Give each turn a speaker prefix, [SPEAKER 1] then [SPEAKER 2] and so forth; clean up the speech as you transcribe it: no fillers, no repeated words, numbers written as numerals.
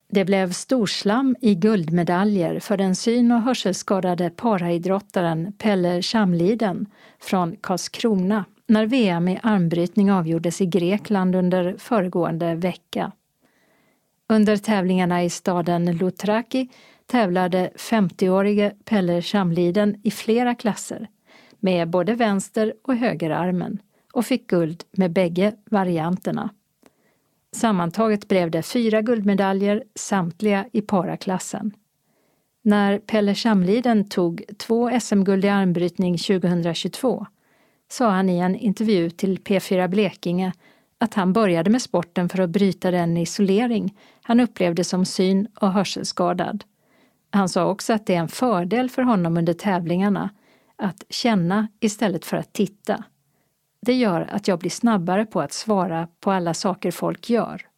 [SPEAKER 1] Det blev storslam i guldmedaljer för den syn- och hörselskadade paraidrottaren Pelle Chamliden från Karlskrona när VM i armbrytning avgjordes i Grekland under föregående vecka. Under tävlingarna i staden Loutraki tävlade 50-årige Pelle Chamliden i flera klasser med både vänster- och högerarmen och fick guld med bägge varianterna. Sammantaget blev det 4 guldmedaljer, samtliga i paraklassen. När Pelle Chamliden tog 2 SM-guld i armbrytning 2022 sa han i en intervju till P4 Blekinge att han började med sporten för att bryta den isolering han upplevde som syn- och hörselskadad. Han sa också att det är en fördel för honom under tävlingarna att känna istället för att titta. Det gör att jag blir snabbare på att svara på alla saker folk gör.